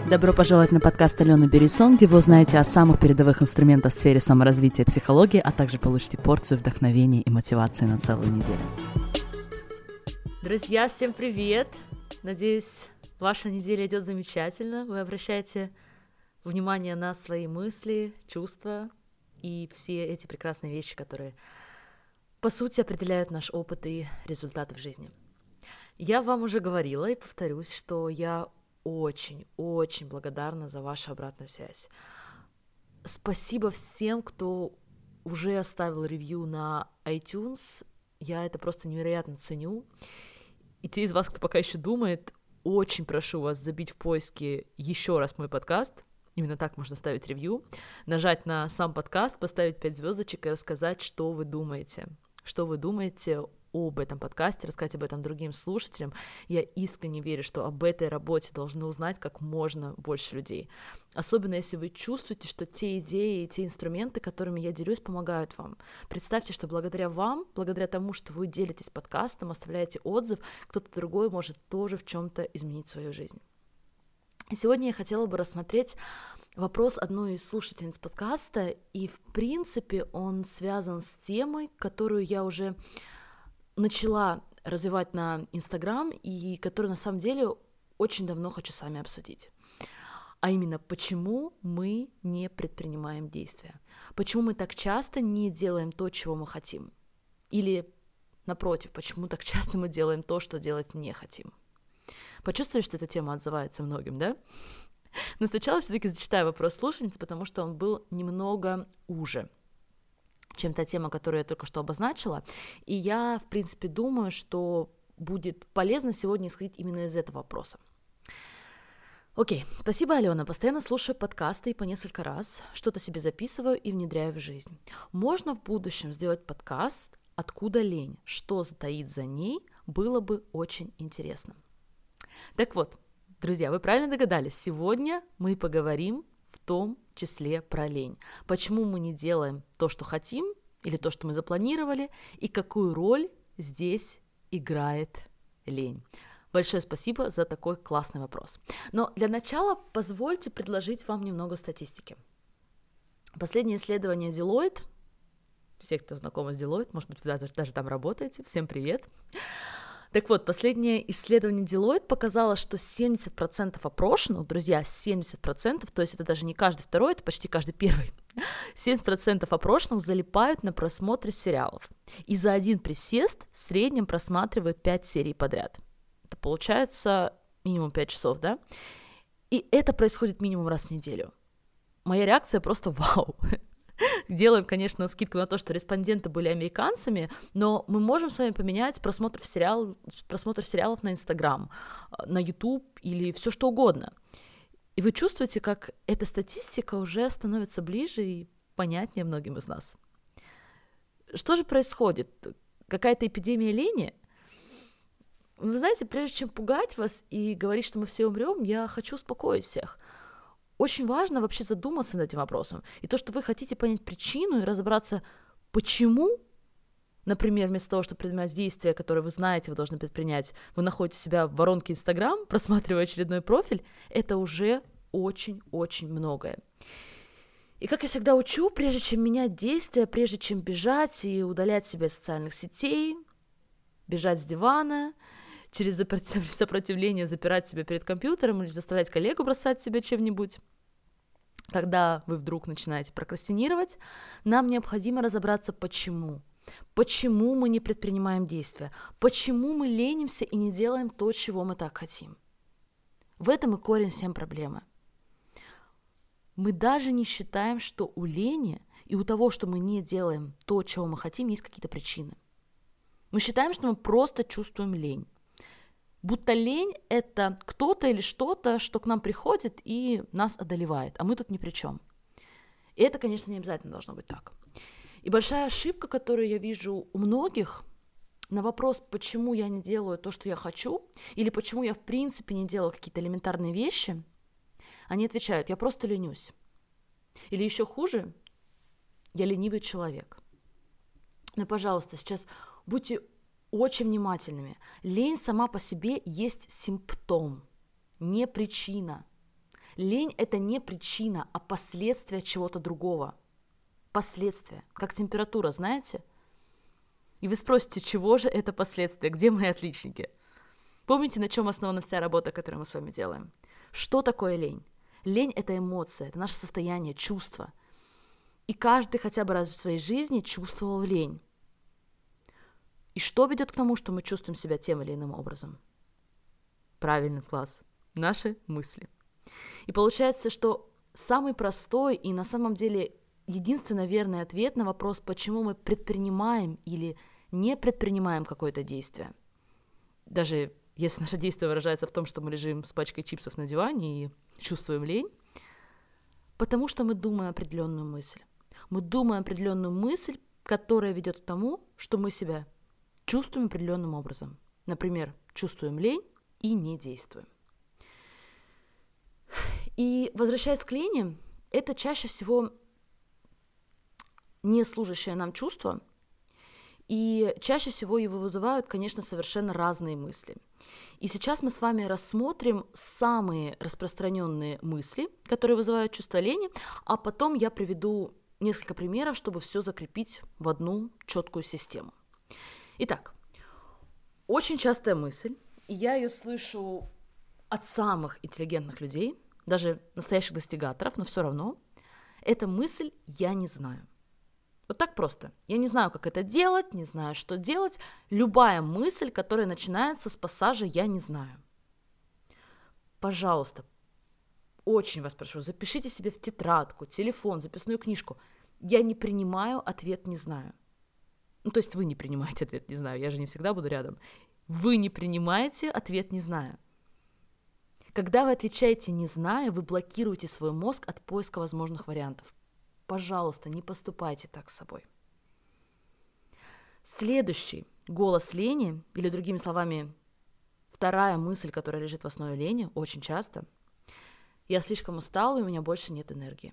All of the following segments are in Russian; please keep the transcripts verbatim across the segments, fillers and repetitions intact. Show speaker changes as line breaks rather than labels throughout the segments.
Добро пожаловать на подкаст Алены Берисон, где вы узнаете о самых передовых инструментах в сфере саморазвития и психологии, а также получите порцию вдохновения и мотивации на целую неделю. Друзья, всем привет! Надеюсь, ваша неделя идет замечательно. Вы обращаете внимание на свои мысли, чувства и все эти прекрасные вещи, которые, по сути, определяют наш опыт и результаты в жизни. Я вам уже говорила и повторюсь, что я очень-очень благодарна за вашу обратную связь. Спасибо всем, кто уже оставил ревью на iTunes. Я это просто невероятно ценю. И те из вас, кто пока еще думает, очень прошу вас забить в поиске еще раз мой подкаст. Именно так можно ставить ревью. Нажать на сам подкаст, поставить пять звездочек и рассказать, что вы думаете. Что вы думаете об этом подкасте, рассказать об этом другим слушателям. Я искренне верю, что об этой работе должны узнать как можно больше людей. Особенно если вы чувствуете, что те идеи и те инструменты, которыми я делюсь, помогают вам. Представьте, что благодаря вам, благодаря тому, что вы делитесь подкастом, оставляете отзыв, кто-то другой может тоже в чем-то изменить свою жизнь. И сегодня я хотела бы рассмотреть вопрос одной из слушательниц подкаста, и в принципе он связан с темой, которую я уже начала развивать на Инстаграм, и которую на самом деле очень давно хочу с вами обсудить. А именно, почему мы не предпринимаем действия? Почему мы так часто не делаем то, чего мы хотим? Или, напротив, почему так часто мы делаем то, что делать не хотим? Почувствовали, что эта тема отзывается многим, да? Но сначала все-таки зачитаю вопрос слушательницы, потому что он был немного уже, чем та тема, которую я только что обозначила. И я, в принципе, думаю, что будет полезно сегодня исходить именно из этого вопроса. Окей, спасибо, Алена. Постоянно слушаю подкасты и по несколько раз что-то себе записываю и внедряю в жизнь. Можно в будущем сделать подкаст «Откуда лень?», что стоит за ней, было бы очень интересно. Так вот, друзья, вы правильно догадались, сегодня мы поговорим в том числе про лень. Почему мы не делаем то, что хотим, или то, что мы запланировали, и какую роль здесь играет лень. Большое спасибо за такой классный вопрос. Но для начала позвольте предложить вам немного статистики. Последнее исследование Deloitte, все, кто знакомы с Deloitte, может быть, вы даже, даже там работаете, всем привет. Так вот, последнее исследование Deloitte показало, что семьдесят процентов опрошенных, друзья, семьдесят процентов, то есть это даже не каждый второй, это почти каждый первый, семьдесят процентов опрошенных залипают на просмотре сериалов. И за один присест в среднем просматривают пять серий подряд. Это получается минимум пять часов, да? И это происходит минимум раз в неделю. Моя реакция просто вау. Делаем, конечно, скидку на то, что респонденты были американцами, но мы можем с вами поменять просмотр, сериал, просмотр сериалов на Инстаграм, на Ютуб или все что угодно. И вы чувствуете, как эта статистика уже становится ближе и понятнее многим из нас. Что же происходит? Какая-то эпидемия лени? Вы знаете, прежде чем пугать вас и говорить, что мы все умрем, я хочу успокоить всех. Очень важно вообще задуматься над этим вопросом. И то, что вы хотите понять причину и разобраться, почему, например, вместо того, чтобы предпринимать действия, которые вы знаете, вы должны предпринять, вы находите себя в воронке Инстаграм, просматривая очередной профиль, это уже очень-очень многое. И как я всегда учу, прежде чем менять действия, прежде чем бежать и удалять себя из социальных сетей, бежать с дивана, через сопротивление запирать себя перед компьютером или заставлять коллегу бросать себя чем-нибудь. Когда вы вдруг начинаете прокрастинировать, нам необходимо разобраться, почему. Почему мы не предпринимаем действия? Почему мы ленимся и не делаем то, чего мы так хотим? В этом и корень всем проблемы. Мы даже не считаем, что у лени и у того, что мы не делаем то, чего мы хотим, есть какие-то причины. Мы считаем, что мы просто чувствуем лень. Будто лень – это кто-то или что-то, что к нам приходит и нас одолевает, а мы тут ни при чем. И это, конечно, не обязательно должно быть так. И большая ошибка, которую я вижу у многих, на вопрос, почему я не делаю то, что я хочу, или почему я в принципе не делаю какие-то элементарные вещи, они отвечают: я просто ленюсь. Или еще хуже, я ленивый человек. Но, пожалуйста, сейчас будьте очень внимательными. Лень сама по себе есть симптом, не причина. Лень – это не причина, а последствия чего-то другого. Последствия, как температура, знаете? И вы спросите, чего же это последствия, где мои отличники? Помните, на чем основана вся работа, которую мы с вами делаем? Что такое лень? Лень – это эмоция, это наше состояние, чувство. И каждый хотя бы раз в своей жизни чувствовал лень. И что ведет к тому, что мы чувствуем себя тем или иным образом? Правильный класс. Наши мысли. И получается, что самый простой и на самом деле единственно верный ответ на вопрос, почему мы предпринимаем или не предпринимаем какое-то действие, даже если наше действие выражается в том, что мы лежим с пачкой чипсов на диване и чувствуем лень, потому что мы думаем определенную мысль. Мы думаем определенную мысль, которая ведет к тому, что мы себя чувствуем определенным образом. Например, чувствуем лень и не действуем. И возвращаясь к лени, это чаще всего не служащее нам чувство, и чаще всего его вызывают, конечно, совершенно разные мысли. И сейчас мы с вами рассмотрим самые распространенные мысли, которые вызывают чувство лени, а потом я приведу несколько примеров, чтобы все закрепить в одну четкую систему. Итак, очень частая мысль, и я ее слышу от самых интеллигентных людей, даже настоящих достигаторов, но все равно, это мысль «я не знаю». Вот так просто. Я не знаю, как это делать, не знаю, что делать. Любая мысль, которая начинается с пассажа «я не знаю». Пожалуйста, очень вас прошу, запишите себе в тетрадку, телефон, записную книжку. Я не принимаю ответ «не знаю». Ну, то есть вы не принимаете ответ «не знаю», я же не всегда буду рядом. Вы не принимаете ответ «не знаю». Когда вы отвечаете «не знаю», вы блокируете свой мозг от поиска возможных вариантов. Пожалуйста, не поступайте так с собой. Следующий голос лени, или другими словами, вторая мысль, которая лежит в основе лени, очень часто: я слишком устала, и у меня больше нет энергии.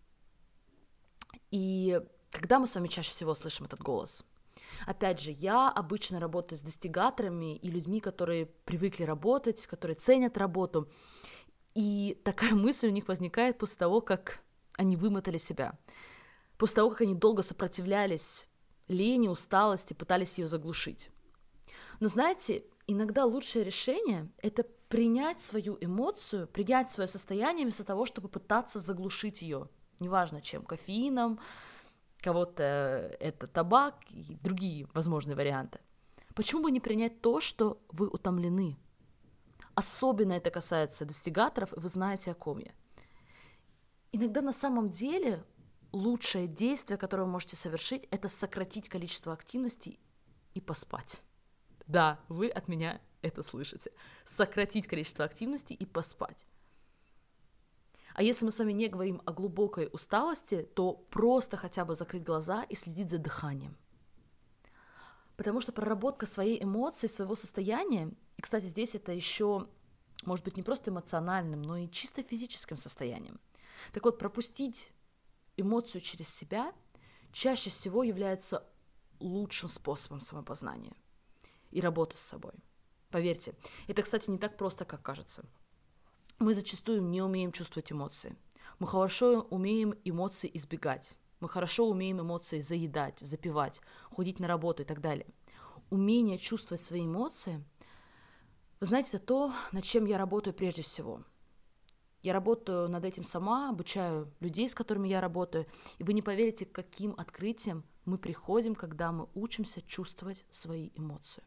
И когда мы с вами чаще всего слышим этот голос? Опять же, я обычно работаю с достигаторами и людьми, которые привыкли работать, которые ценят работу. И такая мысль у них возникает после того, как они вымотали себя. После того, как они долго сопротивлялись лени, усталости, пытались ее заглушить. Но знаете, иногда лучшее решение – это принять свою эмоцию, принять свое состояние вместо того, чтобы пытаться заглушить ее. Неважно чем, кофеином, кого-то это табак и другие возможные варианты. Почему бы не принять то, что вы утомлены? Особенно это касается достигаторов, и вы знаете, о ком я. Иногда на самом деле лучшее действие, которое вы можете совершить, это сократить количество активностей и поспать. Да, вы от меня это слышите. Сократить количество активностей и поспать. А если мы с вами не говорим о глубокой усталости, то просто хотя бы закрыть глаза и следить за дыханием. Потому что проработка своей эмоции, своего состояния, и, кстати, здесь это еще может быть не просто эмоциональным, но и чисто физическим состоянием. Так вот, пропустить эмоцию через себя чаще всего является лучшим способом самопознания и работы с собой. Поверьте, это, кстати, не так просто, как кажется. Мы зачастую не умеем чувствовать эмоции. Мы хорошо умеем эмоции избегать. Мы хорошо умеем эмоции заедать, запивать, ходить на работу и так далее. Умение чувствовать свои эмоции, вы знаете, это то, над чем я работаю прежде всего. Я работаю над этим сама, обучаю людей, с которыми я работаю, и вы не поверите, к каким открытиям мы приходим, когда мы учимся чувствовать свои эмоции.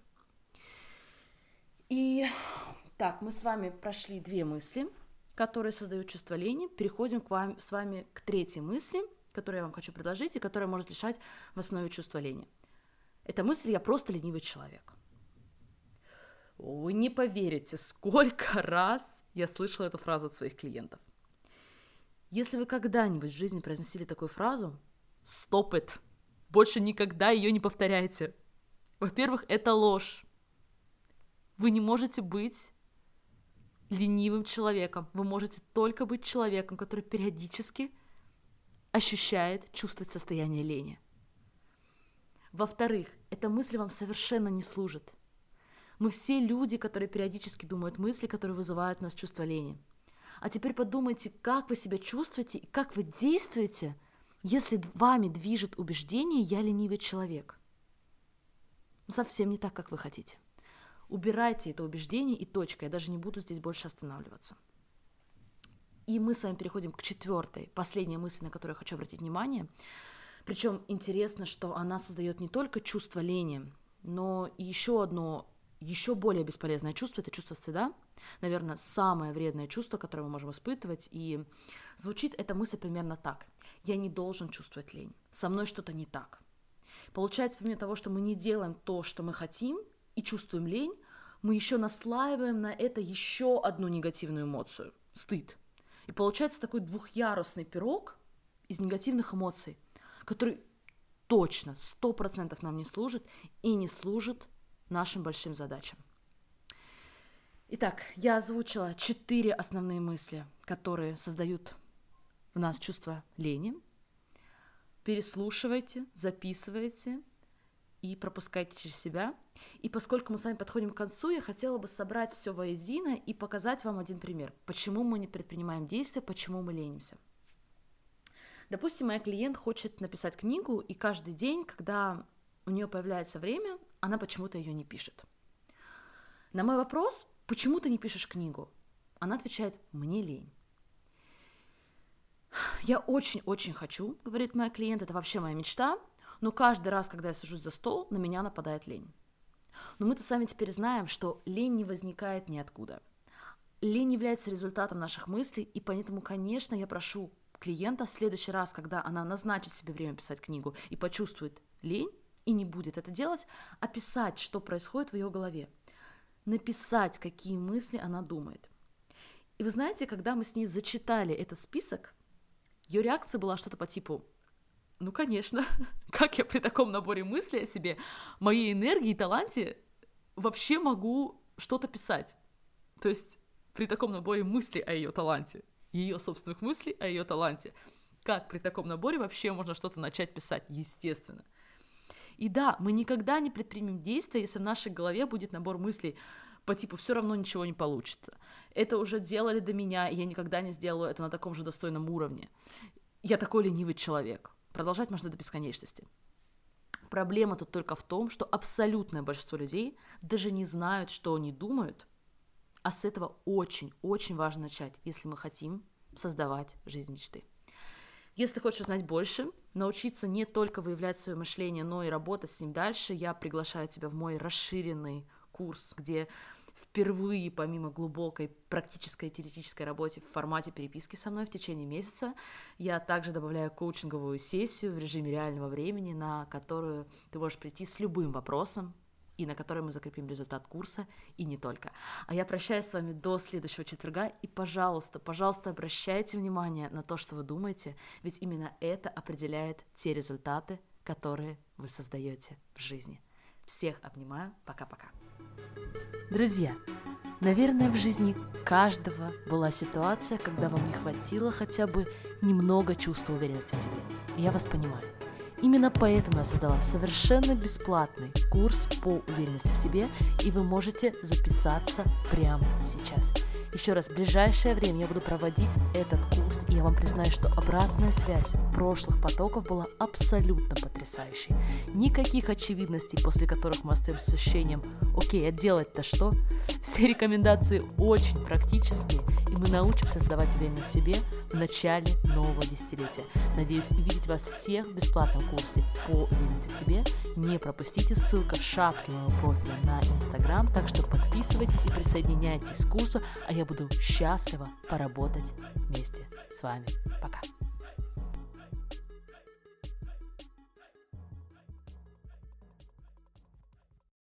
И так, мы с вами прошли две мысли, которые создают чувство лени. Переходим к вам, с вами к третьей мысли, которую я вам хочу предложить, и которая может лежать в основе чувства лени. Эта мысль: я просто ленивый человек. Вы не поверите, сколько раз я слышала эту фразу от своих клиентов. Если вы когда-нибудь в жизни произносили такую фразу, stop it. Больше никогда ее не повторяйте. Во-первых, это ложь. Вы не можете быть ленивым человеком. Вы можете только быть человеком, который периодически ощущает, чувствует состояние лени. Во-вторых, эта мысль вам совершенно не служит. Мы все люди, которые периодически думают мысли, которые вызывают у нас чувство лени. А теперь подумайте, как вы себя чувствуете и как вы действуете, если вами движет убеждение «я ленивый человек». Совсем не так, как вы хотите. Убирайте это убеждение и точка. Я даже не буду здесь больше останавливаться. И мы с вами переходим к четвертой, последней мысли, на которую я хочу обратить внимание. Причем интересно, что она создает не только чувство лени, но и еще одно, еще более бесполезное чувство – это чувство стыда. Наверное, самое вредное чувство, которое мы можем испытывать. И звучит эта мысль примерно так. Я не должен чувствовать лень. Со мной что-то не так. Получается, помимо того, что мы не делаем то, что мы хотим, и чувствуем лень, мы еще наслаиваем на это еще одну негативную эмоцию – стыд. И получается такой двухъярусный пирог из негативных эмоций, который точно, сто процентов нам не служит и не служит нашим большим задачам. Итак, я озвучила четыре основные мысли, которые создают в нас чувство лени. Переслушивайте, записывайте и пропускайте через себя. И поскольку мы с вами подходим к концу, я хотела бы собрать все воедино и показать вам один пример. Почему мы не предпринимаем действия, почему мы ленимся. Допустим, моя клиент хочет написать книгу, и каждый день, когда у нее появляется время, она почему-то ее не пишет. На мой вопрос, почему ты не пишешь книгу? Она отвечает, мне лень. Я очень-очень хочу, говорит моя клиент, это вообще моя мечта, но каждый раз, когда я сажусь за стол, на меня нападает лень. Но мы-то с вами теперь знаем, что лень не возникает ниоткуда. Лень является результатом наших мыслей, и поэтому, конечно, я прошу клиента в следующий раз, когда она назначит себе время писать книгу и почувствует лень, и не будет это делать, описать, что происходит в ее голове, написать, какие мысли она думает. И вы знаете, когда мы с ней зачитали этот список, ее реакция была что-то по типу: ну, конечно, как я при таком наборе мыслей о себе, моей энергии и таланте вообще могу что-то писать? То есть при таком наборе мыслей о ее таланте, ее собственных мыслей о ее таланте, как при таком наборе вообще можно что-то начать писать? Естественно. И да, мы никогда не предпримем действия, если в нашей голове будет набор мыслей по типу «все равно ничего не получится». Это уже делали до меня, и я никогда не сделаю это на таком же достойном уровне. Я такой ленивый человек. Продолжать можно до бесконечности. Проблема тут только в том, что абсолютное большинство людей даже не знают, что они думают, а с этого очень-очень важно начать, если мы хотим создавать жизнь мечты. Если ты хочешь узнать больше, научиться не только выявлять свое мышление, но и работать с ним дальше, я приглашаю тебя в мой расширенный курс, где впервые, помимо глубокой практической и теоретической работы в формате переписки со мной в течение месяца, я также добавляю коучинговую сессию в режиме реального времени, на которую ты можешь прийти с любым вопросом, и на которой мы закрепим результат курса, и не только. А я прощаюсь с вами до следующего четверга, и, пожалуйста, пожалуйста, обращайте внимание на то, что вы думаете, ведь именно это определяет те результаты, которые вы создаете в жизни. Всех обнимаю, пока-пока. Друзья, наверное, в жизни каждого была ситуация, когда вам не хватило хотя бы немного чувства уверенности в себе. И я вас понимаю. Именно поэтому я создала совершенно бесплатный курс по уверенности в себе, и вы можете записаться прямо сейчас. Еще раз, в ближайшее время я буду проводить этот курс, и я вам признаюсь, что обратная связь прошлых потоков была абсолютно потрясающей. Никаких очевидностей, после которых мы остаемся с ощущением «Окей, а делать-то что?». Все рекомендации очень практические, и мы научимся создавать уверенность в себе в начале нового десятилетия. Надеюсь увидеть вас всех в бесплатном курсе по уверенности в себе. Не пропустите, ссылка в шапке моего профиля на Инстаграм, так что подписывайтесь и присоединяйтесь к курсу, а я буду счастлива поработать вместе с вами. Пока!